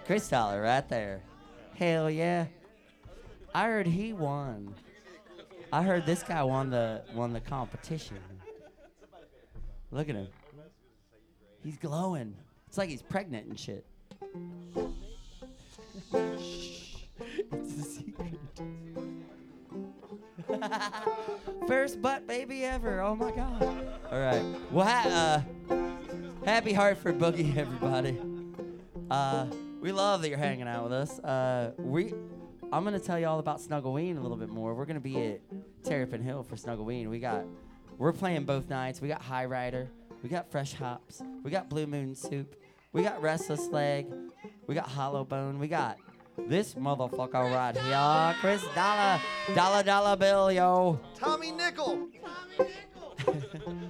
Chris Dollar right there. Hell yeah. I heard he won. I heard this guy won the competition. Look at him. He's glowing. It's like he's pregnant and shit. It's a secret. First butt baby ever. Oh my god. All right. Well, happy Hartford Boogie, everybody. We love that you're hanging out with us. I'm gonna tell you all about Snuggleweed a little bit more. We're gonna be at Terrapin Hill for Snuggleweed. We're playing both nights. We got High Rider. We got Fresh Hops. We got Blue Moon Soup. We got Restless Leg. We got Hollow Bone. We got this motherfucker right here, Chris Dollar. Dollar bill, yo. Tommy Nickel.